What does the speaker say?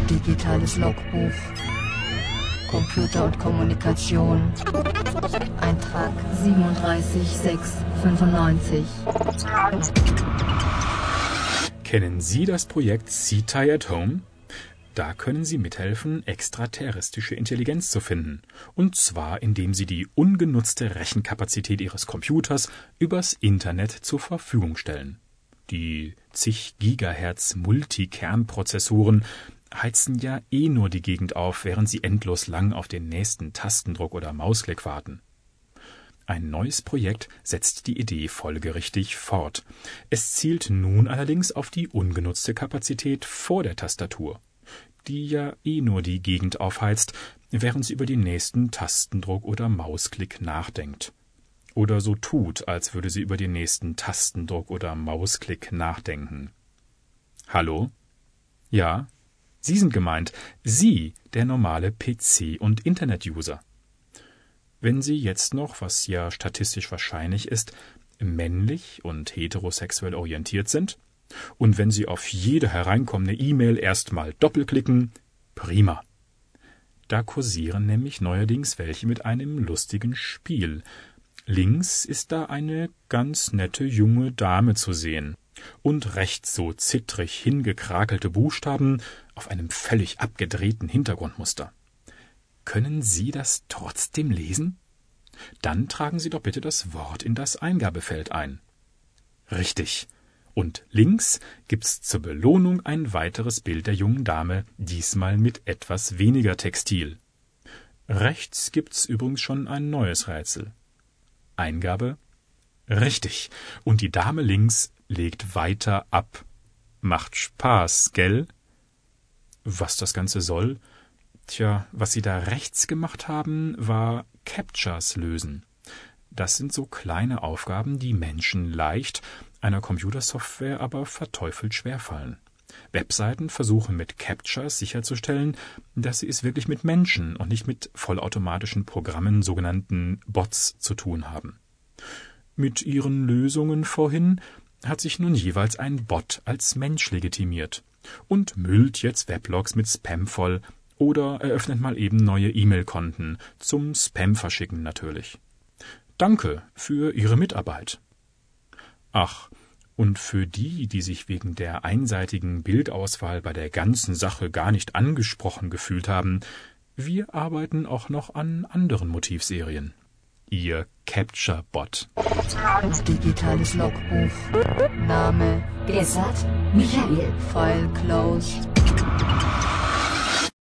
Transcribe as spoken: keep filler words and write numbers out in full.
Digitales Logbuch. Computer und Kommunikation. Eintrag siebenunddreißig sechs fünfundneunzig. Kennen Sie das Projekt C T I at Home? Da können Sie mithelfen, extraterrestrische Intelligenz zu finden. Und zwar, indem Sie die ungenutzte Rechenkapazität Ihres Computers übers Internet zur Verfügung stellen. Die zig Gigahertz Multikernprozessoren heizen ja eh nur die Gegend auf, während Sie endlos lang auf den nächsten Tastendruck oder Mausklick warten. Ein neues Projekt setzt die Idee folgerichtig fort. Es zielt nun allerdings auf die ungenutzte Kapazität vor der Tastatur, die ja eh nur die Gegend aufheizt, während sie über den nächsten Tastendruck oder Mausklick nachdenkt. Oder so tut, als würde sie über den nächsten Tastendruck oder Mausklick nachdenken. Hallo? Ja, Sie sind gemeint. Sie, der normale P C- und Internet-User. Wenn Sie jetzt noch, was ja statistisch wahrscheinlich ist, männlich und heterosexuell orientiert sind, und wenn Sie auf jede hereinkommende E-Mail erstmal doppelklicken, prima. Da kursieren nämlich neuerdings welche mit einem lustigen Spiel. Links ist da eine ganz nette junge Dame zu sehen und rechts so zittrig hingekrakelte Buchstaben auf einem völlig abgedrehten Hintergrundmuster. Können Sie das trotzdem lesen? Dann tragen Sie doch bitte das Wort in das Eingabefeld ein. Richtig. Und links gibt's zur Belohnung ein weiteres Bild der jungen Dame, diesmal mit etwas weniger Textil. Rechts gibt's übrigens schon ein neues Rätsel. Eingabe? Richtig. Und die Dame links legt weiter ab. Macht Spaß, gell? Was das Ganze soll? Tja, was Sie da rechts gemacht haben, war Captchas lösen. Das sind so kleine Aufgaben, die Menschen leicht, einer Computersoftware aber verteufelt schwerfallen. Webseiten versuchen mit Captchas sicherzustellen, dass sie es wirklich mit Menschen und nicht mit vollautomatischen Programmen, sogenannten Bots, zu tun haben. Mit ihren Lösungen vorhin hat sich nun jeweils ein Bot als Mensch legitimiert und müllt jetzt Weblogs mit Spam voll oder eröffnet mal eben neue E-Mail-Konten, zum Spam-Verschicken natürlich. Danke für Ihre Mitarbeit. Ach, und für die, die sich wegen der einseitigen Bildauswahl bei der ganzen Sache gar nicht angesprochen gefühlt haben, wir arbeiten auch noch an anderen Motivserien. Ihr Capture-Bot. Digitales Logbuch. Name Gesat Michael. File closed.